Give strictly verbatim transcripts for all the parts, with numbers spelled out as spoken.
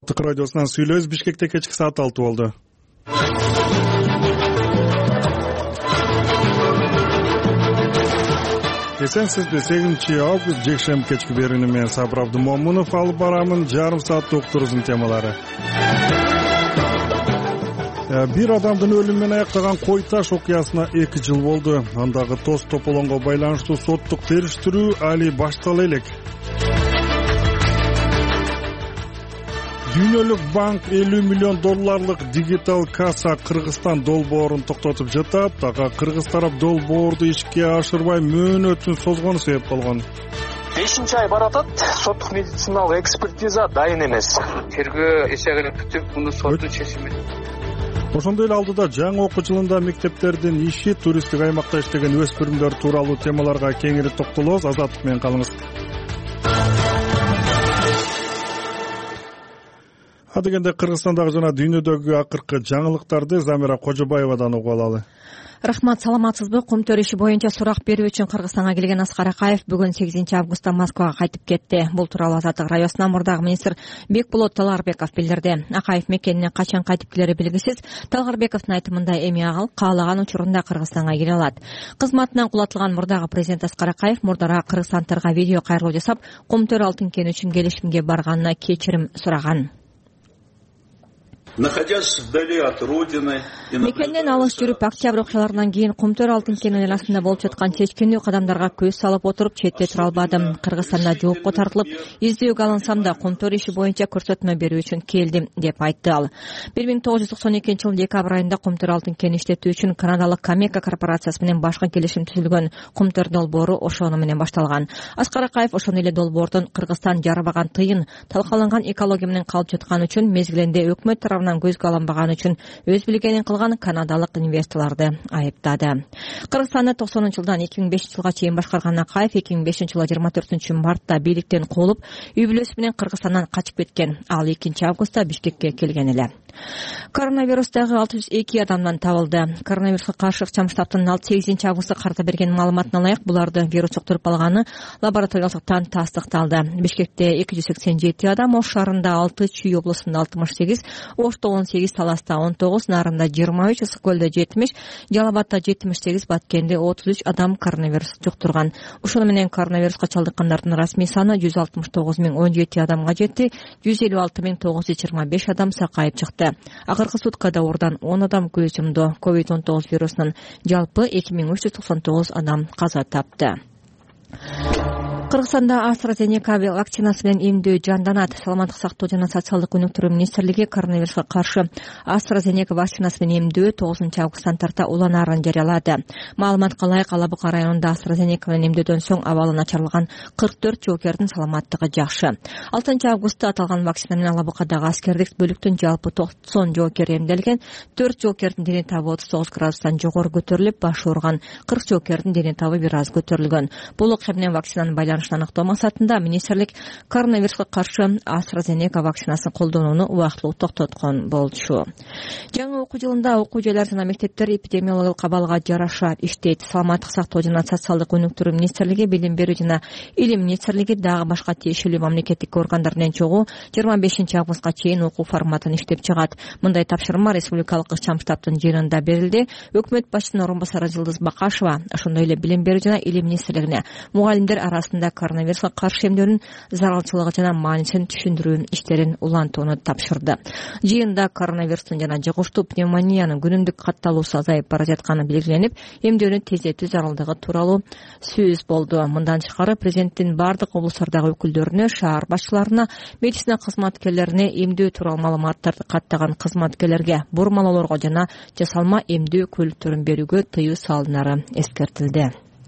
Радиосунан сүйлөбүз. Бишкекте кечки саат алты болду. Эсенсизби? сегизинчи август жекшемби кечки берүүнү мен Сабыр Абдымомунов алып барамын. Жарым сааттык уктуруубуздун темалары. Бир адамдын өлүмү менен аяктаган кой таш окуясына эки жыл болду. Андагы тоз тополоңго байланыштуу соттук териштирүү али баштала элек. Дүйнөлүк банк элүү миллион долларлык дигитал касса Кыргызстан долбоорун токтотуп жатат. Ага кыргыз тарап долбоорду ишке ашырбай мөөнөтүн созгону себеп болгон. бешинчи ай баратат, соттук медициналык экспертиза дайын эмес. Тергөө эсегине бүтүп, муну соттун чечими. Ошондой эле алдыда жаңы окуу жылында мектептердин иши, туристтик аймакта иштеген өспүрүмдөр тууралуу темаларга кеңири токтолобуз. Азаттык менен калыңыз. Адегенде Кыргызстандагы жана дүйнөдөгү акыркы жаңылыктарды Замира Кожобаевадан угуп алалы. Рахмат, саламатсызбы? Кумтөр иши боюнча сурак берүү үчүн Кыргызстанга келген Аскар Акаев бүгүн сегизинчи августта Москвага кайтып кетти. Бул тууралуу Азаттык радиосуна мурдагы министр Бекболот Талгарбеков билдирди. Акаев мекенине качан кайтып келери белгисиз. Талгарбековдун айтымында эми ал каалаган учурунда Кыргызстанга келе алат. Кызматынан кулатылган мурдагы президент Аскар Акаев мурдара кыргызстандыктарга видео кайрылуу жасап, Кумтөр алтын кени үчүн келишимге барганына кечирим сураган. Находясь вдали от родины, мекенден алыс жүрүп, октябрь окуяларынан кийин Кумтөр алтын кенинин астында болуп жаткан чечкиндүү кадамдарга көз салып отуруп, четте тура албадым. Кыргызстанда жоопко тартылып, издөөгө алынсам да Кумтөр иши боюнча көрсөтмө берүү үчүн келдим, деп айтты ал. бир миң тогуз жүз токсон экинчи жылдын декабрь айында Кумтөр алтын кенин иштетүү үчүн канадалык Камека корпорациясы менен башкы келишим түзүлгөн. Кумтөр долбоору ошону менен башталган. Аскар Акаев ошол эле долбоордун Кыргызстан жарабаган тыйын, талкаланган экология менен калып жаткан үчүн, мезгилинде өкмөт тарабынан көзгө алынбаган үчүн өз билгенин кылган канадалык инвесторлорду айыптады. Кыргызстанды токсонунчу жылдан эки миң бешинчи жылга чейин башкарган Акаев эки миң бешинчи жылы жыйырма төртүнчү мартта бийликтен куулуп, үй бүлөсү менен Кыргызстандан качып кеткен. Ал экинчи августта Бишкекке келген эле. Коронавирустагы алты жүз эки адамдан табылды. Коронавируска каршы ыкчам штабтын сегизинчи августта карта берген маалыматына ылайык, буларды вирус жуктуруп алганы лабораториялыктан тастыкталды. Бишкекте эки жүз сексен жети адам, Ош шаарында алты, Чүй облусунда алтымыш сегиз, Ошто он сегиз, Таласта он тогуз, Нарында жыйырма үч, Ысык көлдө жетимиш, Жалал Абадта жетимиш сегиз, Баткенде отуз үч адам коронавирус жуктурган. Ошону менен коронавируска чалдыккандардын расмий саны жүз алтымыш тогуз миң он жети адамга жетти, жүз элүү алты миң тогуз жүз жыйырма беш адам сакайып чыкты. Акыркы суткада ордан он адам көз жумду. ковид он тогуз вирусунан жалпы эки миң үч жүз токсон тогуз адам каза тапты. Кыргызстанда AstraZeneca вакцинасы менен эмдөө жанданат. Саламаттык сактоо жана социалдык өнүктүрүү министрлиги коронавируска каршы AstraZeneca вакцинасы менен эмдөө тогузунчу августтан тарта уланаарын жарыялады. Маалыматка ылайык, Ала Бука районунда AstraZeneca менен эмдөөдөн соң абалы начарланган кырк төрт жоокердин саламаттыгы жакшы. алтынчы августта аталган вакцина менен Ала Букадагы аскердик бөлүктүн жалпы токсон жоокер эмделген. төрт жоокердин дене табы отуз тогуз градустан жогору көтөрүлүп, башы ооруган кырк жоокердин дене табы бир аз көтөрүлгөн. Бул окуя менен вакцинанын байланышын аныктоо максатында министрлик коронавируска каршы AstraZeneca вакцинасын колдонууну убактылуу токтоткон болчу. Жаңы окуу жылында окуу жайлар жана мектептер эпидемиологиялык абалга жараша иштейт. Саламаттык сактоо жана социалдык өнүктүрүү министрлиги, Билим берүү жана Илим министрлиги дагы башка тиешелүү мамлекеттик органдар менен чогуу жыйырма бешинчи августка чейин окуу форматын иштеп чыгат. Мындай тапшырма республикалык ыкчам штабтын жыйынында берилди. Өкмөт башчысынын орун басары Жылдыз Бакашева ошондой эле Билим берүү жана Илим министрлигине мугалимдер арасында коронавируска каршы эмдөөнүн зарылчылыгы жана маанисин түшүндүрүү иштерин улантууну тапшырды. Жыйында коронавирустун жана жугуштуу пневмониянын күнүмдүк катталуусу азайып бара жатканы белгиленип, эмдөөнү тездетүү зарылдыгы тууралуу сөз болду. Мындан тышкары президенттин бардык облустардагы өкүлдөрүнө, шаар башчыларына, медицина кызматкерлерине эмдөө тууралуу маалыматтарды каттаган кызматкерлерге, бурмалоолорго жана жасалма эмдөө көлүктөрүн берүүгө тыюу салынары эскертилди.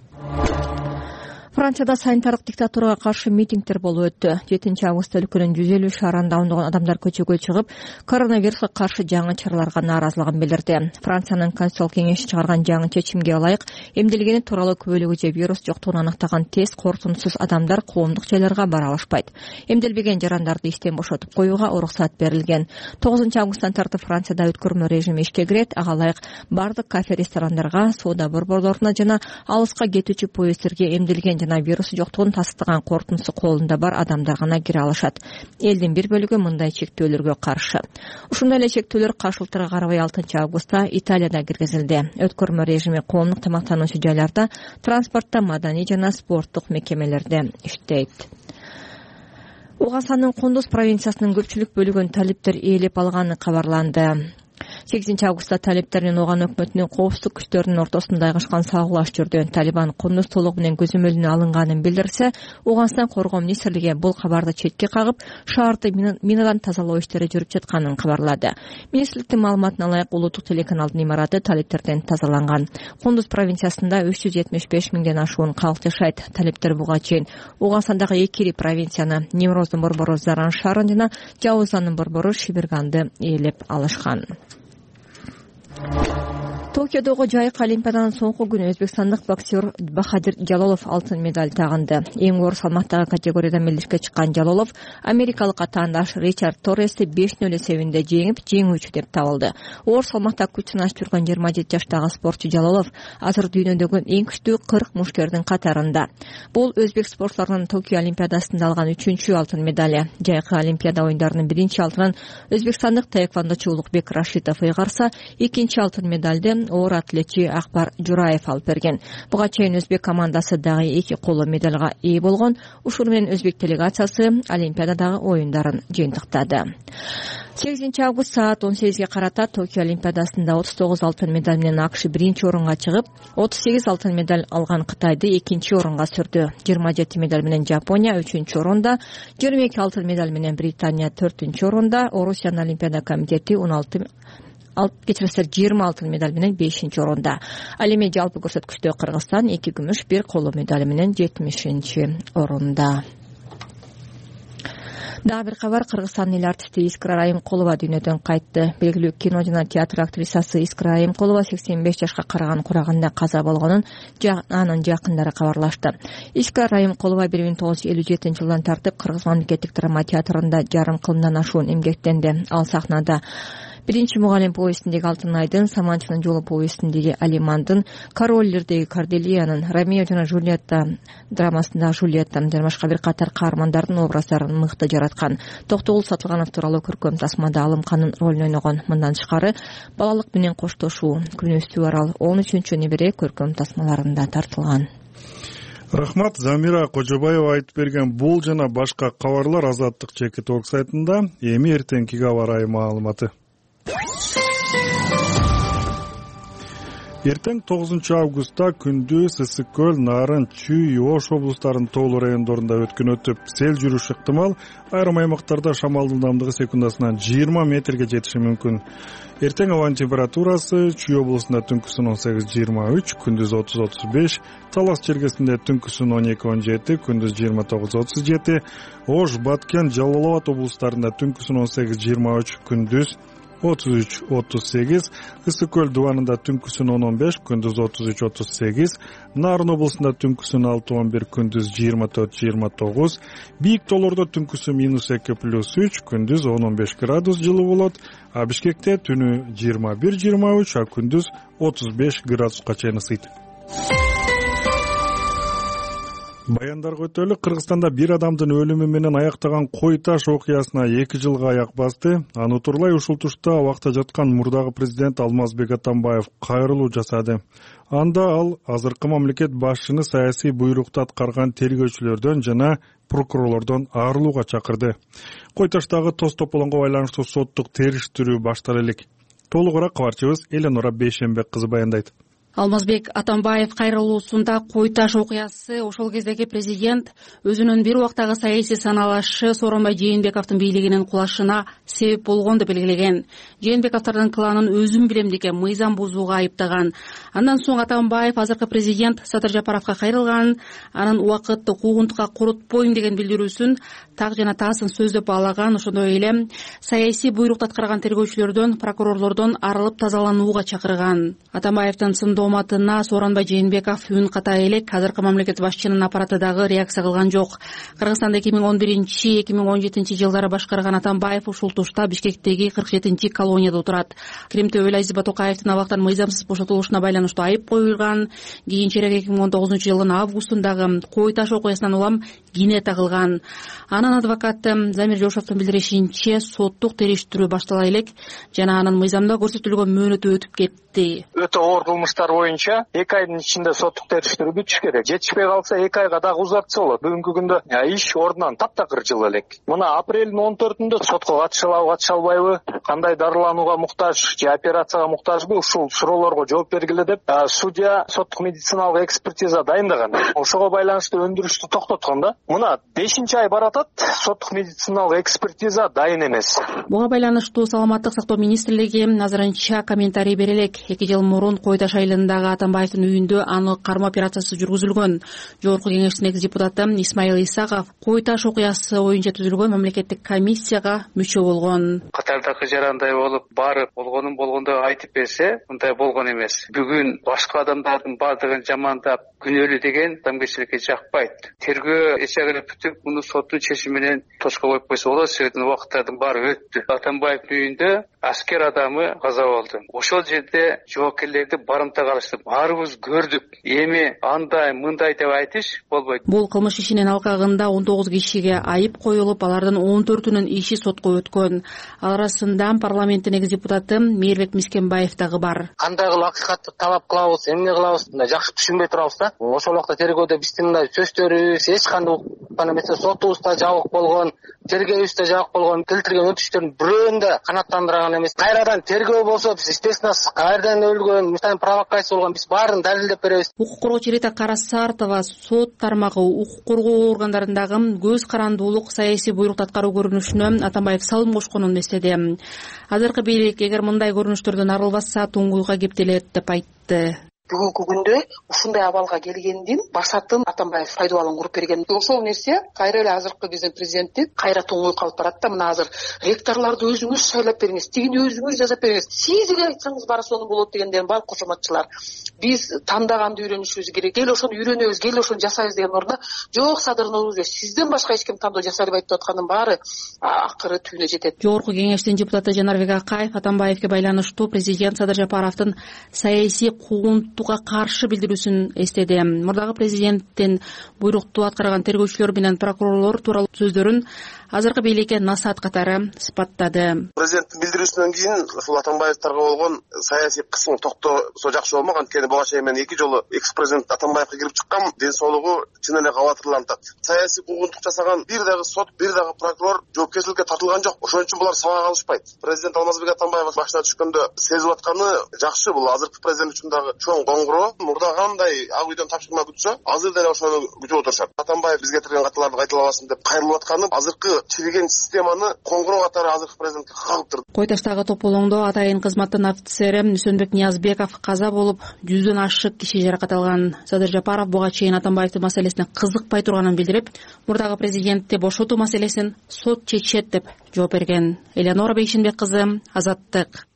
Францияда санитардык диктатурага каршы митингдер болуп өттү. жетинчи август өлкөнүн жүз элүү шаарында ондогон адамдар көчөгө чыгып, коронавируска каршы жаңы чараларга нааразылыгын билдирди. Франциянын Конституциялык кеңеши чыгарган жаңы чечимге ылайык, эмделгени тууралуу күбөлүгү же вирус жоктугун аныктаган тест корутундусуз адамдар коомдук жайларга бара алышпайт. Эмделбеген жарандарды иштен бошотуп коюуга уруксат берилген. тогузунчу августтан тартып Францияда өткөрмө режими ишке кирет. Ага ылайык бардык кафе, ресторандарга, соода борборлоруна жана алыска кетүүчү поезддерге эмделген жана вирусу жоктугун тастыктаган корутундусу колунда бар адамдар гана кире алышат. Элдин бир бөлүгү мындай чектөөлөргө каршы. Ушундай эле чектөөлөр каршылыктарга карабай алтынчы августта Италияда киргизилди. Өткөрмө режими коомдук тамактануучу жайларда, транспортто, маданий жана спорттук мекемелерде иштейт. Угасанын Кундуз провинциясынын көпчүлүк бөлүгүн талиптер ээлеп алганы кабарланды. сегизинчи августта талиптер менен Оган өкмөтүнүн коопсуздук күчтөрүнүн ортосунда айгашкан сагылаш жүрдү. Талибан Кундуз толугу менен көзөмөлүнө алынганын билдирсе, Уганстан коргоо министрлиги бул кабарды четке кагып, шаарды минадан тазалоо иштери жүрүп жатканын кабарлады. Министрликтин маалыматына ылайык, улуттук телеканалдын имараты талиптерден тазаланган. Кундуз провинциясында үч жүз жетимиш беш миңден ашуун калк жашайт. Талиптер буга чейин Уганстандагы эки провинцияны, Немроздун борбору Заран шаарын жана Жаузандын борбору Шибирганды ээлеп алышкан. Токиодогу жайкы олимпиаданын соңку күнү өзбекстандык боксер Бахадир Жалолов алтын медаль тагынды. Эң оор салмактагы категорияда мелдешке чыккан Жалолов америкалык атаандаш Ричард Торрести беш нөл эсебинде жеңип, жеңүүчү деп табылды. Оор салмакта күч сынашып жүргөн жыйырма жети жаштагы спортчу Жалолов азыр дүйнөдөгү эң күчтүү кырк мушкердин катарында. Бул өзбек спортчуларынын Токио олимпиадасында алган үчүнчү алтын медали. Жайкы олимпиада оюндарынын биринчи алтынын өзбекстандык таэквондочу Улукбек Рашитов ыйгарса, экинчи алтын медалды оор атлетчи Акбар Жураев алып берген. Буга чейин өзбек командасы дагы эки коло медалга ээ болгон. Ушул менен өзбек делегациясы олимпиададагы оюндарын жыйынтыктады. сегизинчи август саат он сегизге карата Токио олимпиадасында отуз тогуз алтын медаль менен АКШ биринчи орунга чыгып, отуз сегиз алтын медаль алган Кытайды экинчи орунга сүрдү. жыйырма жети медаль менен Жапония үчүнчү орунда, жыйырма эки алтын медаль менен Британия төртүнчү орунда, Орусиянын олимпиада комитети он алты алып кечирсер жыйырма алтын медаль менен бешинчи орунда. Ал эми жалпы көрсөткүчтө Кыргызстан эки күмүш, бир коло медаль менен жетимишинчи орунда. Дагы бир кабар, Кыргызстандын эл артисти Искра Райымкулова дүйнөдөн кайтты. Белгилүү кино жана театр актрисасы Искра Райымкулова сексен беш жашка караган кураганда каза болгонун анын жакындары кабарлашты. Искра Райымкулова бир миң тогуз жүз элүү жетинчи жылдан тартып Кыргыз мамлекеттик драма театрында жарым кылымдан ашуун эмгектенди. Ал сахнада Биринчи мугалим повестиндеги Алтын айдын, Саманчынын жолу повестиндеги Алимандын, Короллердеги Корделиянын, Ромео жана Жульетта драмасындагы Жульеттанын жана башка бир катар каармандардын образдарын мыкты жараткан. Токтогул Сатылганов тууралуу көркөм тасмада Алымканын ролун ойногон. Мындан тышкары балалык менен коштошуу, күнөстүү арал он үчүнчү небере көркөм тасмаларында тартылган. Рахмат. Замира Кожобаева айтып берген бул жана башка кабарлар Азаттык чекит орг сайтында. Эми эртеңкиге абарай маалыматы. Эртең тогузунчу августта күндүз Ысык көл, Нарын, Чүй, Ош облустарынын тоолуу райондорунда өткөн өтүп, сел жүрүшү ыктымал. Айрым аймактарда шамалдын ылдамдыгы секундасына жыйырма метрге жетиши мүмкүн. Эртең абанын температурасы Чүй облусунда түнкүсүн он сегиз жыйырма үч, күндүз отуз отуз беш, Талас чергесинде түнкүсүн он эки он жети, күндүз жыйырма тогуз отуз жети, Ош, Баткен, Жалал Абад облустарында түнкүсүн он сегиз жыйырма үч, күндүз отуз үч отуз сегиз, Ысык көл дубанында түнкүсүн он он беш, күндүз отуз үч отуз сегиз, Нарын облусунда түнкүсүн алты он бир, күндүз жыйырма төрт жыйырма тогуз, Бийик тоолордо түнкүсү минус эки плюс үч, күндүз он он беш градус жылуу болот, а Бишкекте түнү жыйырма бир жыйырма үч, а күндүз отуз беш градуска чейин ысыйт. Баяндарга өтөлүк. Кыргызстанда бир адамдын өлүмү менен аяктаган кой таш окуясына эки жылга аяк басты. Аны турлай ушул тушта абакта жаткан мурдагы президент Алмазбек Атамбаев кайрылуу жасады. Анда ал азыркы мамлекет башчыны саясий буйрукту аткарган тергөөчүлөрдөн жана прокурорлордон арылууга чакырды. Кой таштагы тоз тополоңго байланыштуу соттук териштирүү баштала элек. Толугураак кабарчыбыз Эленора Бейшенбек кызы баяндайт. Алмазбек Атамбаев кайрылуусунда кой таш окуясы ошол кездеги президент өзүнүн бир убактагы саясий саналашы Сооронбай Жээнбековдун бийлигинин кулашына себеп болгон деп белгилеген. Жээнбековдун кланын өзүм билем деген мыйзам бузууга айыптаган. Андан соң Атамбаев азыркы президент Садыр Жапаровго кайрылганын, анын убакытты куугунтукка корутпойм деген билдирүүсүн так жана таасын сөздөп баалаган. Ошондой эле саясий буйрукту аткарган тергөөчүлөрдөн, прокурорлордон арылып тазаланууга чакырган. Атамбаевдин сындоо чогуматына Сооронбай Жээнбеков үн ката элек азыркы мамлекет башчынын аппараты дагы реакция кылган жок. Кыргызстанда эки миң он биринчи эки миң он жетинчи жылдары башкарган Атамбаев ушул тушта Бишкектеги кырк жетинчи колонияда отурат. Крим төбөлү Азиз Батукаевдин абактан мыйзамсыз бошотулушуна байланыштуу айып коюлган. Кийинчерээк эки миң он тогузунчу жылдын августундагы Кой таш окуясынан улам кине тагылган. Анын адвокаты Замир Жошовдун билдиришинче соттук териштирүү баштала элек жана анын мыйзамда көрсөтүлгөн мөөнөтү өтүп кетти. Өтө оор кылмыштар боюнча эки айдын ичинде соттук териштирүү бүтүш керек. Жетишпей калса эки айга дагы узартса болот. Бүгүнкү күндө иш ордунан таптакыр жылы элек. Мына апрелдин он төртүндө сотко катышалабы, катыша албайбы, кандай дарыланууга муктаж же операцияга муктажбы, ушул суроолорго жооп бергиле деп судья соттук медициналык экспертиза дайындаган. Ошого байланыштуу өндүрүштү токтоткон да. Мына бешинчи ай баратат, соттук медициналык экспертиза дайын эмес. Буга байланыштуу Саламаттык сактоо министрлиги азырынча комментарий бере элек. эки жыл мурун Кой таш айылындагы Атамбаевдин үйүндө анык кармоо операциясы жүргүзүлгөн. Жогорку кеңештин экс депутаты Исмаил Исаков Кой таш окуясы боюнча түзүлгөн мамлекеттик комиссияга мүчө болгон. Катардагы жарандай болуп барып болгонун болгондой айтып берсе, мындай болгон эмес. Бүгүн башка адамдардын бардыгын жамандап күнөөлүү деген адамгерчиликке жакпайт. Тергөө эч жагы бүтүп, муну соттун чечими менен тошко коюп койсо болот. Себеби убакыттардын баары өттү. Атамбаевдин үйүндө аскер адамы каза болду. Ошол жерде жоокерлерди барымтага алышты. Баарыбыз көрдүк. Эми андай мындай деп айтыш болбойт. Бул кылмыш ишинин алкагында он тогуз кишиге айып коюлуп, алардын он төртүнүн иши сотко өткөн. Ал арасында парламенттин экс депутаты Мээрбек Мискенбаев дагы бар. Кандай кылып акыйкатты талап кылабыз, эмне кылабыз, мындай жакшы түшүнбөй турабыз да. Ошол убакта тергөөдө биздин мындай сөздөрүбүз эч кандай уккан эмес, сотубуз да жабык болгон, тергөөбүз да жабык болгон, келтирген өтүштөрдүн бирөөнү да канааттандырган эмес. Кайрадан тергөө болсо биз естественно кайрадан өлгөн, мындай провокация болгон, биз баарын далилдеп беребиз. Укук коргоочу Рита Карасартова сот тармагы укук коргоо органдарындагы көз карандуулук саясий буйрукту аткаруу көрүнүшүнө Атамбаев салым кошконун эстеди. Азыркы бийлик эгер мындай көрүнүштөрдөн арылбаса туңгуйга кептелет деп айтты. Бүгүнкү күндө ушундай абалга келгендин басатын Атамбаев пайдаланып куруп берген. Ошол нерсе кайра эле азыркы биздин президенттик кайра туңгуй калып барат да. Мына азыр ректорлорду өзүңүз шайлап бериңиз, тигини өзүңүз жасап бериңиз. Сиз эле айтсаңыз баары сонун болот дегендер бар кошоматчылар. Биз тандаганды үйрөнүшүбүз керек. Кел ошону үйрөнөбүз, кел ошону жасайбыз деген ордо жок садырныбыз. Сизден башка эч ким тандоо жасай албайт деп аткандын баары акыры түбүнө жетет. Жогорку кеңештин депутаты Жанарбек Акаев Атамбаевге байланыштуу президент Садыр Жапаровдун саясий куугунтууга каршы билдирүүсүн эстеди. Мурдагы президенттин буйрукту аткарган тергөөчүлөр менен прокурорлор тууралуу сөздөрүн азыркы бийликке насаат катары сыпаттады. Президенттин билдирүүсүнөн кийин ушул Атамбаевдарга болгон саясий кысым токтосо жакшы болмок. Анткени буга чейин мен эки жолу экс-президент Атамбаевге кирип чыккам, ден соолугу чын эле кабатырлантат. Саясий куугунтук жасаган бир дагы сот, бир дагы прокурор жоопкерчиликке тартылган жок. Ошон үчүн булар сабак алышпайт. Президент Алмазбек Атамбаев башына түшкөндө сезип атканы жакшы. Бул азыркы президент үчүн дагы чоң коңгуроо. Мурда кандай ак үйдөн тапшырма күтсө, азыр деле ошону күтүп отурушат. Атамбаев бизге кетирген каталарды кайталабасын деп кайрылып атканы азыркы чириген системаны коңгуроо катары азыркы президентке кагып турду. Кой таштагы тополоңдо атайын кызматтын офицери Мүсөнбек Ниязбеков каза болуп, жүздөн ашык киши жаракат алган. Садыр Жапаров буга чейин Атамбаевдин маселесине кызыкпай турганын билдирип, мурдагы президентти бошотуу маселесин сот чечет деп жооп берген. Элеонора Бейшенбек кызы, Азаттык.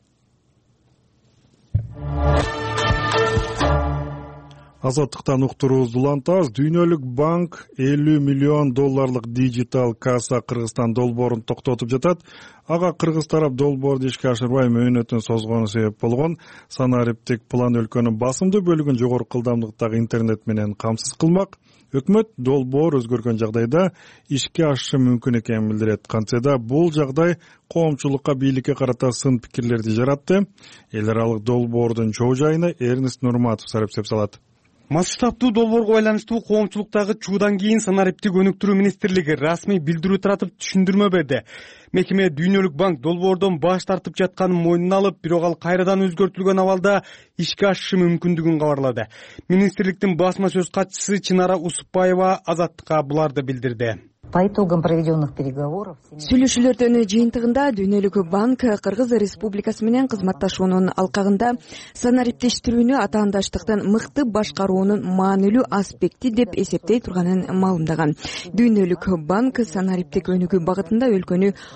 Азаттыктан уктуруубузду улантабыз. Дүйнөлүк банк элүү миллион долларлык дижитал касса Кыргызстан долбоорун токтотуп жатат. Ага кыргыз тарап долбоорду ишке ашырбай мөөнөтүн созгону себеп болгон. Санариптик план өлкөнүн басымдуу бөлүгүн жогорку ылдамдыктагы интернет менен камсыз кылмак. Өкмөт долбоор өзгөргөн жагдайда ишке ашышы мүмкүн экенин билдирет. Кантсе бул жагдай коомчулукка, бийликке карата сын пикирлерди жаратты. Эл аралык долбоордун чоо жайына Эрнест Нурматов сарапсеп салат. Масштабтуу долбоорго байланыштуу коомчулуктагы чуудан кийин Санариптик өнүктүрүү министрлиги расмий билдирүү таратып түшүндүрмө берди. Мекеме Дүйнөлүк банк долбоордон баш тартып жатканын мойнуна алып, бирок ал кайрадан өзгөртүлгөн абалда ишке ашышы мүмкүндүгүн кабарлады. Министрликтин басма сөз катчысы Чынара Усупбаева Азаттыкка буларды билдирди. По итогам проведенных переговоров сүйлөшүүлөрдүн жыйынтыгында Дүйнөлүк банк Кыргыз Республикасы менен кызматташуунун алкагында санариптештирүүнү атаандаштыктын мыкты башкаруунун маанилүү аспекти деп эсептей турганын маалымдаган. Дүйнөлүк банк санариптик өнүгүү багытында өлкөнү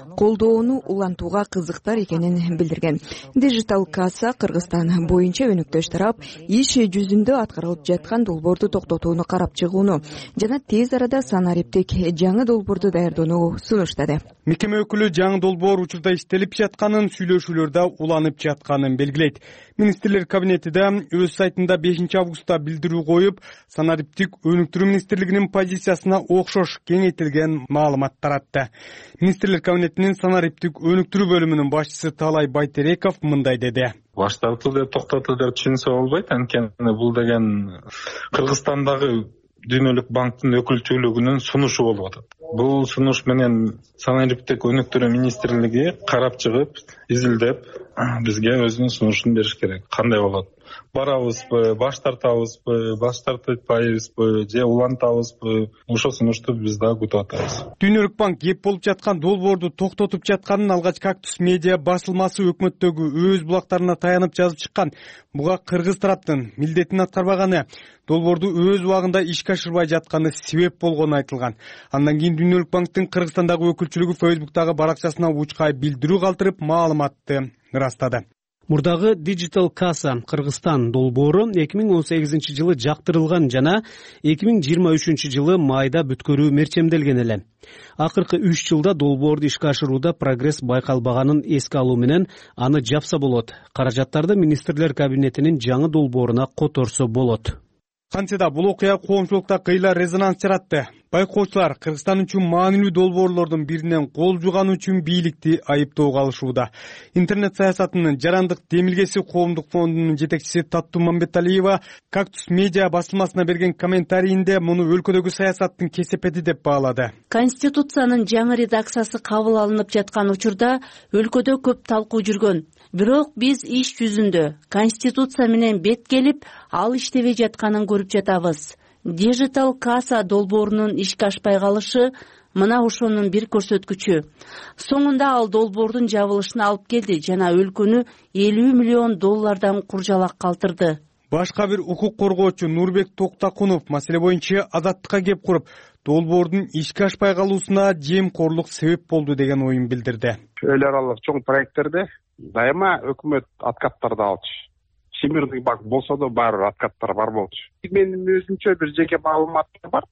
колдоону улантууга кызыктар экенин билдирген. Digital Kassa Кыргызстан боюнча өнөктөш тарап иш жүзүндө аткарылып жаткан долбоорду токтотууну карап чыгууну жана тез арада санариптик жаңы долбоорду даярдоону сунуштады. Мекеме өкүлү жаңы долбоор учурда иштелип жатканын, сүйлөшүүлөрдө уланып жатканын белгилейт. Министрлер кабинети да өз сайтында бешинчи августта билдирүү коюп, санариптик өнүктүрүү министрлигинин позициясына окшош кеңейтилген маалымат таратты. Министрлер кабинетинин санариптик өнүктүрүү бөлүмүнүн башчысы Таалай Байтереков мындай деди. Баштартылды деп токтотулду деп түшүнсө болбойт, анткени бул деген Кыргызстандагы Дүйнөлүк банктын өкүлчүлүгүнүн сунушу болуп атат. Бул сунуш менен санариптик өнүктүрүү министрлиги карап чыгып, изилдеп, бизге өзүнүн сунушун бериш керек. Кандай болот? Барабызбы, баш тартабызбы, баш тартпайбызбы, же улантабызбы? Ошол сунушту биз дагы күтүп атабыз. Дүйнөлүк банк кеп болуп жаткан долбоорду токтотуп жатканын алгач Кактус медиа басылмасы өкмөттөгү өз булактарына таянып жазып чыккан. Буга кыргыз тараптын милдетин аткарбаганы, долбоорду өз убагында ишке ашырбай жатканы себеп болгону айтылган. Андан кийин Дүйнөлүк банктын Кыргызстандагы өкүлчүлүгү Facebook'тагы баракчасына учкай билдирүү калтырып, маалыматты ырастады. Мурдагы Digital Kassa Кыргызстан долбоору эки миң он сегизинчи жылы жактырылган жана эки миң жыйырма үчүнчү жылы майда бүткөрүү мерчемделген эле. Акыркы үч жылда долбоорду ишке ашырууда прогресс байкалбаганын эске алуу менен аны жапса болот. Каражаттарды министрлер кабинетинин жаңы долбооруна которсо болот. Кантсе да бул окуя коомчулукта кыйла резонанс жаратты. Байкоочулар Кыргызстан үчүн маанилүү долбоорлордун биринен кол жуган үчүн бийликти айыптоого алышууда. Интернет саясатынын жарандык демилгеси коомдук фондунун жетекчиси Таттуу Мамбеталиева Кактус медиа басылмасына берген комментарийинде муну өлкөдөгү саясаттын кесепети деп баалады. Конституциянын жаңы редакциясы кабыл алынып жаткан учурда өлкөдө көп талкуу жүргөн. Бирок биз иш жүзүндө Конституция менен бет келип, ал иштебей жатканын көрүп жатабыз. Digital Kassa долбоорунун ишке ашпай калышы мына ошонун бир көрсөткүчү. Соңунда ал долбоордун жабылышына алып келди жана өлкөнү элүү миллион доллардан куржалак калтырды. Башка бир укук коргоочу Нурбек Токтакунов маселе боюнча азаттыкка кеп куруп, долбоордун ишке ашпай калуусуна жемкорлук себеп болду деген оюн билдирди. Эл аралык чоң проекттерде дайыма өкмөт откаттарды алчу. Всемирный банк болсо да баары откаттар бар болчу. Менин өзүмчө бир жеке маалыматтар бар.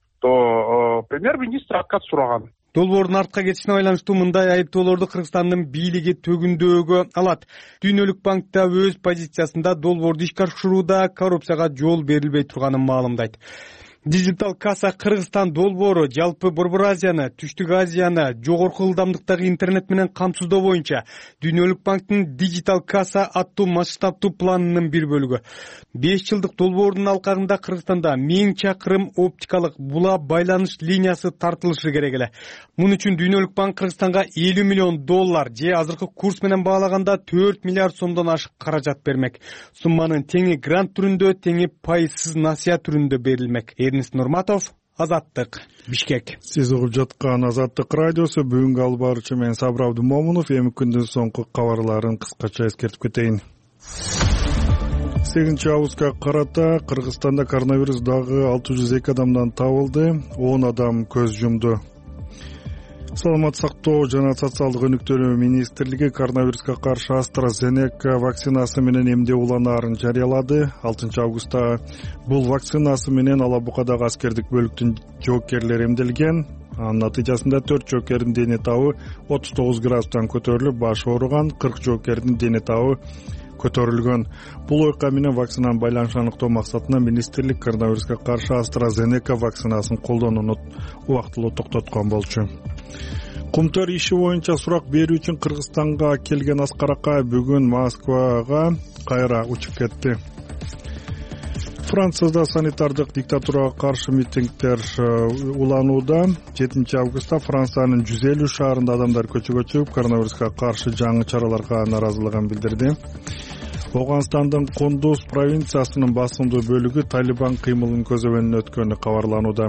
То премьер-министр откат сураган. Долбоордун артка кетишине байланыштуу мындай айыптоолорду Кыргызстандын бийлиги төгүндөөгө алат. Дүйнөлүк банкта өз позициясында долбоорду ишке ашырууда коррупцияга жол берилбей турганын маалымдайт. Digital Kassa Кыргызстан долбоору жалпы Борбор Азияны, Түштүк Азияны жогорку ылдамдыктагы интернет менен камсыздоо боюнча Дүйнөлүк банктын Digital Kassa аттуу масштабтуу планынын бир бөлүгү. беш жылдык долбоордун алкагында Кыргызстанда миң чакырым оптикалык була байланыш линиясы тартылышы керек эле. Мун үчүн Дүйнөлүк банк Кыргызстанга элүү миллион доллар же азыркы курс менен баалаганда төрт миллиард сомдон ашык каражат бермек. Сумманын теңи грант түрүндө, теңи пайызсыз насыя түрүндө берилмек. Нурматов, Азаттык, Бишкек. Сиз угуп жаткан Азаттык радиосу. Бүгүнкү алып баруучу мен Сабыр Абдымомунов. Эми күндүн соңку кабарларын кыскача эскертип кетейин. сегизинчи августка карата Кыргызстанда коронавирус дагы алты жүз эки адамдан табылды, он адам көз жумду. Саламаттык сактоо жана социалдык өнүктүрүү министрлиги коронавируска каршы AstraZeneca вакцинасы менен эмдөө уланаарын жарыялады. алтынчы августта бул вакцинасы менен Ала Букадагы аскердик бөлүктүн жоокерлери эмделген. Анын натыйжасында төрт жоокердин дене табы отуз тогуз градустан көтөрүлүп, башы ооруган, кырк жоокердин дене табы көтөрүлгөн. Бул окуя менен вакцинанын байланышын аныктоо максатында министрлик коронавируска каршы AstraZeneca вакцинасын колдонууну убактылуу токтоткон болчу. Кумтөр иши боюнча сурак берүү үчүн Кыргызстанга келген Аскар Акаев бүгүн Москвага кайра учуп кетти. Францияда санитардык диктатурага каршы митингдер уланууда. жетинчи августта Франциянын жүз элүү шаарында адамдар көчөгө чыгып, коронавируска каршы жаңы чараларга наразылыгын билдирди. Афганистандын Кундуз провинциясынын басымдуу бөлүгү Талибан кыймылынын көзөмөлүнө өткөнү кабарланууда.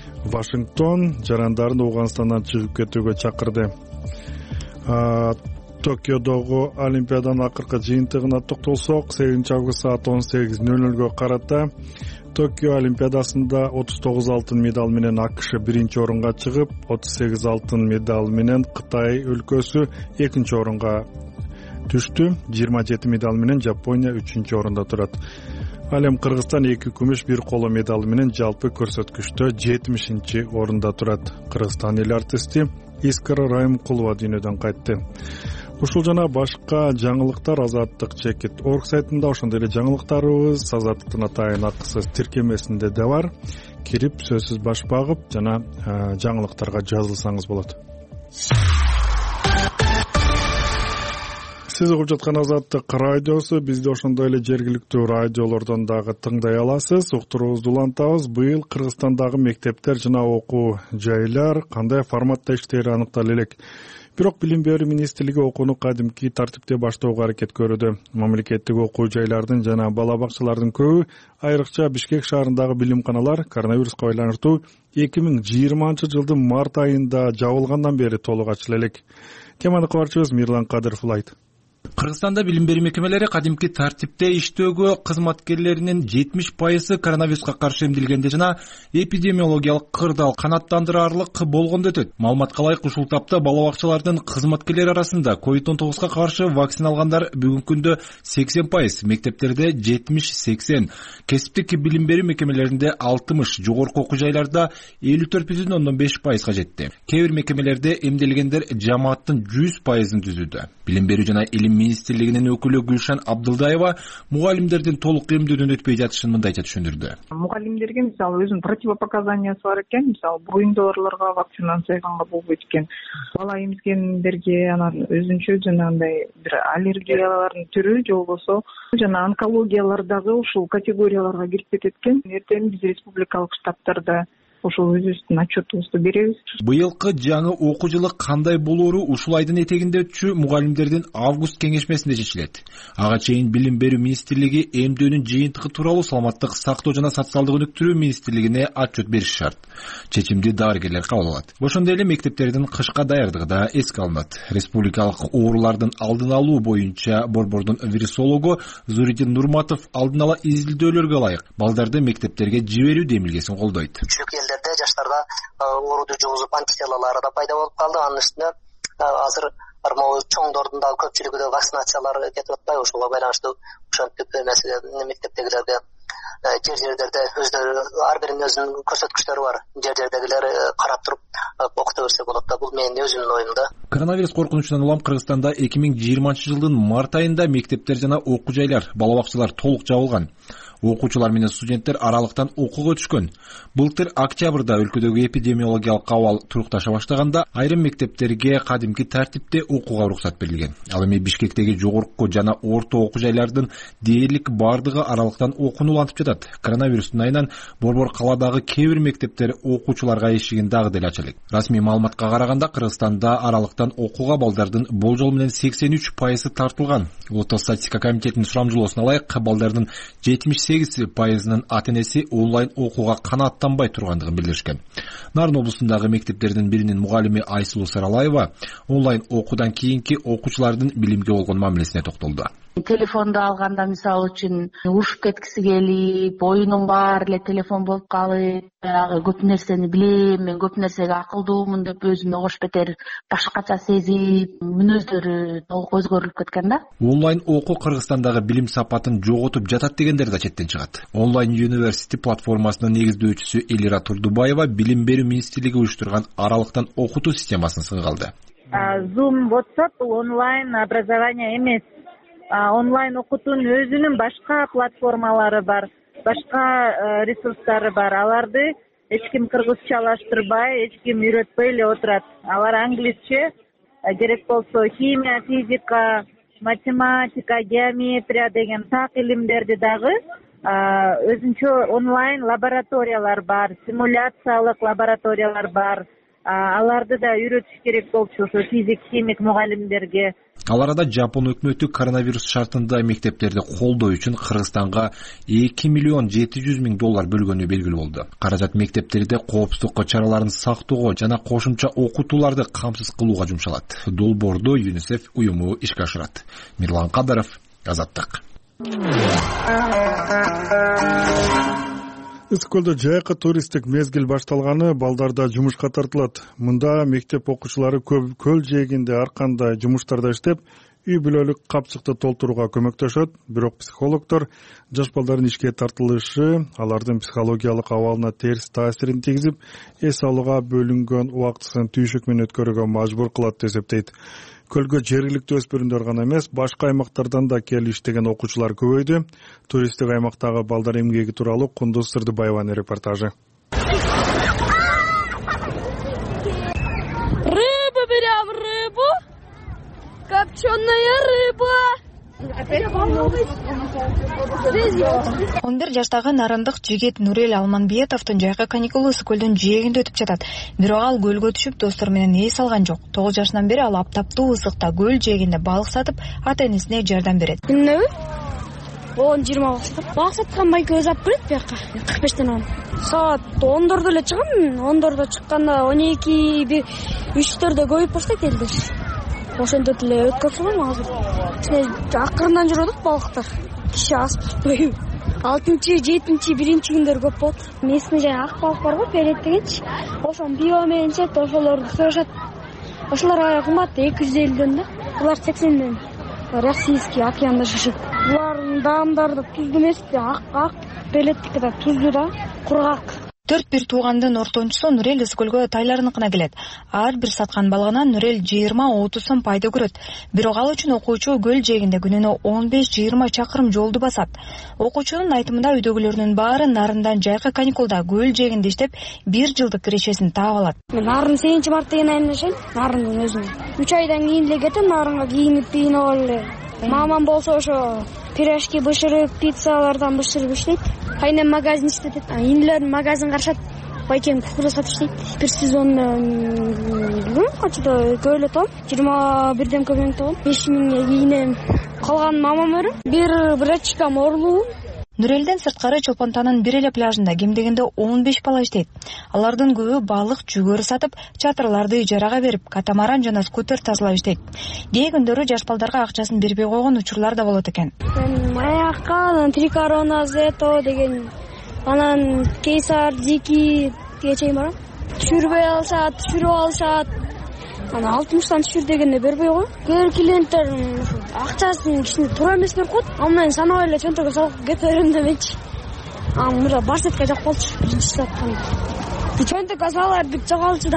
Вашингтон жарандарын Афганистандан чыгып кетүүгө чакырды. Токиодогу Олимпиаданын акыркы жыйынтыгына токтолсок, сегизинчи август саат он сегиз нөл нөлгө карата Токио Олимпиадасында отуз тогуз алтын медаль менен АКШ биринчи орунга чыгып, отуз сегиз алтын медаль менен Кытай өлкөсү экинчи орунга түштү. жыйырма жети медаль менен Жапония үчүнчү орунда турат. Ал эми Кыргызстан эки күмүш бир коло медаль менен жалпы көрсөткүчтө жетимишинчи орунда турат. Кыргызстан эл артисти Искара Райымкулова дүйнөдөн кайтты. Ушул жана башка жаңылыктар Азаттык чекит орг сайтында, ошондой эле жаңылыктарыбыз Азаттыктын атайын акысыз тиркемесинде да бар. Кирип сөзсүз баш багып жана жаңылыктарга жазылсаңыз болот. Сиз угуп жаткан Азаттык радиосу, бизди ошондой эле жергиликтүү радиолордон дагы тыңдай аласыз. Уктуруубузду улантабыз. Быйыл Кыргызстандагы мектептер жана окуу жайлар кандай форматта иштери аныктала элек. Бирок Билим берүү министрлиги окууну кадимки тартипте баштоого аракет көрүүдө. Мамлекеттик окуу жайлардын жана бала бакчалардын көбү, айрыкча Бишкек шаарындагы билимканалар коронавируска байланыштуу эки миң жыйырманчы жылдын март айында жабылгандан бери толук ачыла элек. Теманы кабарчыбыз Мирлан Кадыров улайт. Кыргызстанда билим берүү мекемелери кадимки тартипте иштөөгө кызматкерлеринин жетимиш пайызы коронавируска каршы эмдилгенде жана эпидемиологиялык кырдаал канааттандырарлык болгондо өтөт. Маалыматка ылайык, ушул тапта бала бакчалардын кызматкерлери арасында ковид он тогузга каршы вакцина алгандар бүгүнкү күндө сексен пайыз, мектептерде жетимиш сексен, кесиптик билим берүү мекемелеринде алтымыш, жогорку окуу жайларда элүү төрт бүтүн ондон беш пайызга жетти. Кээ бир мекемелерде эмделгендер жамааттын жүз пайызын түзүүдө. Билим берүү жана илим министрлигинин өкүлү Гүлшан Абдылдаева мугалимдердин толук эмдөөдөн өтпөй жатышын мындайча түшүндүрдү. Мугалимдерге мисалы өзүнүн противопоказаниясы бар экен, мисалы боюнда ооруларга вакцинацияга болбойт экен. Бала эмзгендерге анан өзүнчө жанагындай бир аллергиялардын түрү же болбосо жана онкологиялардагы ушул категорияларга кирип кетет экен. Эртең биз республикалык штабтарда ошол өзүбүздүн отчетубузду беребиз. Быйылкы жаңы окуу жылы кандай болоору ушул айдын этегинде өтчү мугалимдердин август кеңешмесинде чечилет. Ага чейин Билим берүү министрлиги эмдөөнүн жыйынтыгы тууралуу Саламаттык сактоо жана социалдык өнүктүрүү министрлигине отчет бериши шарт. Чечимди дарыгерлер кабыл алат. Ошондой эле мектептердин кышка даярдыгы да эске алынат. Республикалык оорулардын алдын алуу боюнча борбордун вирусологу Зуридин Нурматов алдын ала изилдөөлөргө ылайык балдарды мектептерге жиберүү демилгесин колдойт. Жаштарда ооруду жугузуп антителалары да пайда болуп калды. Анын үстүнө азыр могу чоңдордун дагы көпчүлүгү вакцинациялар кетип атпайбы, ошого байланыштуу ошентип маселе мектептегилерге жер жерлерде өздөрү ар биринин өзүнүн көрсөткүчтөрү бар. Жер жердегилер карап туруп окута берсе болот да. Бул менин өзүмдүн оюм да. Коронавирус коркунучунан улам Кыргызстанда эки миң жыйырманчы жылдын март айында мектептер жана окуу жайлар, бала бакчалар толук жабылган. Окуучулар менен студенттер аралыктан окууга түшкөн. Былтыр октябрда өлкөдөгү эпидемиологиялык абал турукташа баштаганда айрым мектептерге кадимки тартипте окууга уруксат берилген. Ал эми Бишкектеги жогорку жана орто окуу жайлардын дээрлик бардыгы аралыктан окууну улантып жатат. Коронавирустун айынан борбор каладагы кээ бир мектептер окуучуларга эшигин дагы деле ача элек. Расмий маалыматка караганда Кыргызстанда аралыктан окууга балдардын болжол менен сексен үч пайызы тартылган. Улуттук статистика комитетинин сурамжылоосуна ылайык балдардын жетимиш сегиз пайызынын ата-энеси онлайн окууга канааттанбай тургандыгын билдиришкен. Нарын облусундагы мектептердин биринин мугалими Айсулуу Саралаева онлайн окуудан кийинки окуучулардын билимге болгон мамилесине токтолду. Телефонду алганда мисалы үчүн урушуп кеткиси келип, оюнум бар эле телефон болуп калып, баягы көп нерсени билем, мен көп нерсеге акылдуумун деп өзүнө кош бетер башкача сезип, мүнөздөрү толук өзгөрүлүп кеткен да. Онлайн окуу Кыргызстандагы билим сапатын жоготуп жатат дегендер да четтен чыгат. Онлайн University платформасынын негиздөөчүсү Элира Турдубаева билим берүү министрлиги уюштурган аралыктан окутуу системасын сынга алды. Zoom, WhatsApp бул онлайн образование эмес. Онлайн окутуунун өзүнүн башка платформалары бар, башка ресурстары бар. Аларды эч ким кыргызчалаштырбай, эч ким үйрөтпөй эле отурат. Алар англисче, керек болсо химия, физика, математика, геометрия деген так илимдерди дагы өзүнчө онлайн лабораториялар бар, симуляциялык лабораториялар бар. аларды да үйрөтүш керек болчу ошо физик химик мугалимдерге. Ал арада Жапон өкмөтү коронавирус шартында мектептерди колдоо үчүн Кыргызстанга эки миллион жети жүз миң доллар бөлгөнү белгилүү болду. Каражат мектептерде коопсуздук чараларын сактоого жана кошумча окутууларды камсыз кылууга жумшалат. Долбоорду ЮНИСЕФ уюму ишке ашырат. Мирлан Кадаров, Азаттык. Ысык көлдө жайкы туристтик мезгил башталганы балдарда жумушка тартылат. Мында мектеп окуучулары көл жээгинде ар кандай жумуштарда иштеп, үй бүлөлүк капчыкты толтурууга көмөктөшөт. Бирок психологдор жаш балдардын ишке тартылышы алардын психологиялык абалына терс таасирин тийгизип, эс алууга бөлүнгөн убактысын түйшүк менен өткөрүүгө мажбур кылат деп эсептейт. Көлгө жергиликтүү өспүрүмдөр гана эмес, башка аймактардан да келип иштеген окуучулар көбөйдү. Туристтик аймактагы балдар эмгеги тууралуу Кундуз Сырдыбаеванын репортажы. Рыбу берем, рыбу. Копченая рыба. он бир жаштагы нарындык жигит Нурел Алманбетовдун жайкы каникулу ысык көлдүн жээгинде өтүп жатат. Бирок ал көлгө түшүп достору менен эс алган жок. тогуз жашынан бери ал аптаптуу ысыкта көл жээгинде балык сатып, ата энесине жардам берет. Күнүнө он жыйырма баштап балык саткан байке өзү алып келет бияка. кырк бештен он. Саат ондордо эле чыгам. ондордо чыкканда он эки үчтөрдө көбөйүп баштайт элдер. Ошентип эле өткөрүп салам азыр. Акырындан жүрөдүк балыктар. Киши аспай. алтынчы, жетинчи, биринчи күндөр көп болот. Местный жана ак балык бар го, перет дегенчи. Ошон био менен чет, ошолорду сорашат. Ошолорго кымбат эки жүз элүүдөн да. Булар сексенден. Российский океанда жашайт. Булардын даамдары туздуу эмес, ак ак, переттики да туздуу да, кургак. Төрт бир туугандын ортончусу Нурел ысык көлгө тайларыныкына келет. Ар бир саткан балыгынан Нурел жыйырма отуз сом пайда көрөт. Бирок ал үчүн окуучу көл жээгинде күнүнө он беш жыйырма чакырым жолду басат. Окуучунун айтымында үйдөгүлөрүнүн баары нарындан жайкы каникулда көл жээгинде иштеп, бир жылдык кирешесин таап алат. Мен нарын сегизинчи март деген айында жашайм, нарындын өзүнө. үч айдан кийин эле кетем нарынга кийинип кийинип эле. Мамам болсо ошо пирожки бышырып, пиццалардан бышырып иштейт. Кайнем магазин иштетет. Инилерим магазин карашат. Байкем кукуруз сатып иштейт. Бир сезонда качта көйлө том, жыйырма бирден көбөң том. беш миңге кийинем. Калган мамам өрөм. Бир брачкам орлуу. Нурелден сырткары Чолпонтанын бир эле пляжында кем дегенде он беш бала иштейт. Алардын көбү балык, жүгөрү сатып, чатырларды ижарага берип, катамаран жана скутер тазалап иштейт. Кээ күндөрү жаш балдарга акчасын бербей койгон учурлар да болот экен. Маякка, Трикорона, Зето деген, анан Кейсар, Дики дегечейин барам. Түшүрбөй алышат, түшүрүп алышат. Ана алтымыштан түшүр дегенде бербей кой. Кээ клиенттер акчасын кичине туура эмес берип коет. Андан санабай эле чөнтөгө салып кете берем демечи. Аны мына барсетке жак болчу биринчи сатканда. Чөнтөгө салып бүт жоголчу да.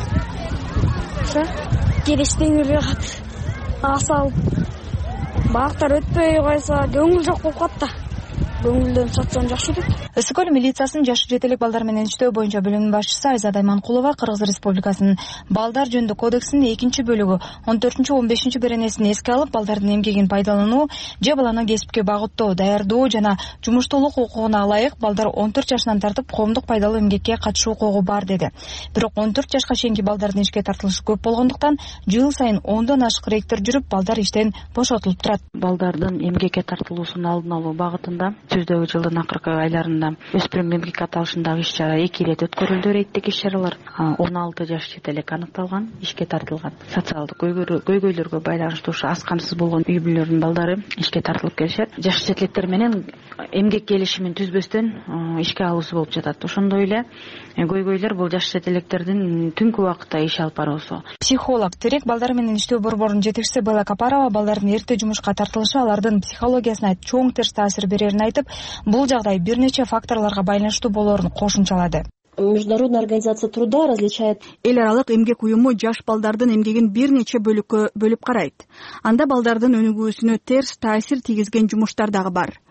Ша, керештен кат. Асал. Бактар өтпөй койсо көңүл жок болуп калат да. Көңүлдөн сатсам жакшы деп. Ысык көл милициясынын жашы жетелик балдар менен иштөө боюнча бөлүмүнүн башчысы Айзада Айманкулова Кыргыз Республикасынын балдар жөнүндө кодексинин экинчи бөлүгү он төртүнчү он бешинчи беренесин эске алып, балдардын эмгегин пайдалануу же баланы кесипке багыттоо, даярдоо жана жумуштуулук укугуна ылайык балдар он төрт жашынан тартып коомдук пайдалуу эмгекке катышуу укугу бар деди. Бирок он төрт жашка чейинки балдардын ишке тартылышы көп болгондуктан жыл сайын ондон ашык рейдтер жүрүп, балдар иштен бошотулуп турат. Балдардын эмгекке тартылуусун алдын алуу багытында түздөгү жылдын акыркы айларында өспүрүм эмгек аталышындагы иш чара эки ирет өткөрүлдү. Рейдтик иш чаралар он алты жаш четелек аныкталган, ишке тартылган. Социалдык көйгөйлөргө байланыштуу аз камсыз болгон үй бүлөлөрдүн балдары ишке тартылып келишет. Жаш четелектер менен эмгек келишимин түзбөстөн ишке алуусу болуп жатат. Ошондой эле көйгөйлөр бул жаш четелектердин түнкү убакытта иш алып баруусу. Психолог Терек балдар менен иштөө борборунун жетекчиси Белла Капарова балдардын эрте жумушка тартылышы алардын психологиясына чоң терс таасир берерин айтып, бул жагдай бир нече факторлорго байланыштуу болоорун кошумчалады. Международная организация труда различает. Эл аралык эмгек уюму жаш балдардын эмгегин бир нече бөлүккө бөлүп карайт. Анда балдардын өнүгүүсүнө терс таасир тийгизген жумуштар дагы бар.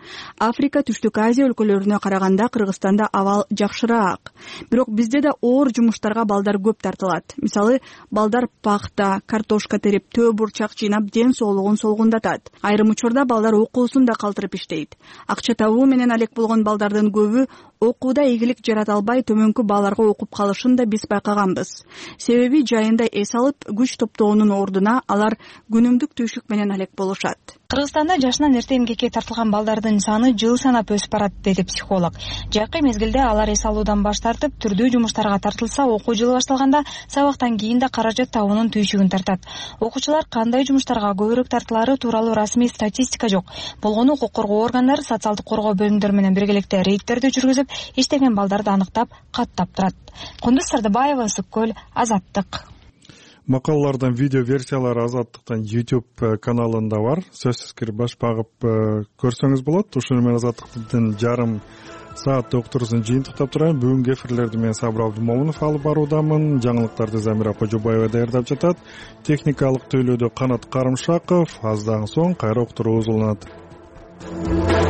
Африка, Түштүк Азия өлкөлөрүнө караганда Кыргызстанда абал жакшыраак. Бирок бизде да оор жумуштарга балдар көп тартылат. Мисалы, балдар пахта, картошка терип, төө бурчак жыйнап ден соолугун солгундатат. Айрым учурда балдар окуусун да калтырып иштейт. Акча табуу менен алек болгон балдардын көбү окууда ийгилик жарата албай төмөнкү бааларга окуп калышын да биз байкаганбыз. Себеби жайында эс алып, күч топтоонун ордуна алар күнүмдүк түйшүк менен алек болушат. Кыргызстанда жашынан эрте эмгекке тартылган балдардын саны жыл санап өсүп барат, деди психолог. Жакшы мезгилде алар эс алуудан баш тартып, түрдүү жумуштарга тартылса, окуу жылы башталганда сабактан кийин да каражат табуунун түйшүгүн тартат. Окуучулар кандай жумуштарга көбүрөөк тартылары тууралуу расмий статистика жок. Болгону укук коргоо органдары социалдык коргоо бөлүмдөрү менен биргеликте рейдтерди жүргүзүп, иштеген балдарды аныктап, каттап турат. Кундуз Сардыбаева, Ысык-Көл, Азаттык. Макалалардын видео версиялары Азаттыктын YouTube каналында бар. Сөзсүз кирип баш багып көрсөңүз болот. Ушуну менен Азаттыктын жарым саат доктурусун жыйынтыктап турайын. Бүгүнкү эфирлерди мен Сабыр Абдымомунов алып баруудамын. Жаңылыктарды Замира Кожобаева даярдап жатат. Техникалык тейлөөдө Канат Карымшаков. Аздан соң кайра уктуруу узуланат.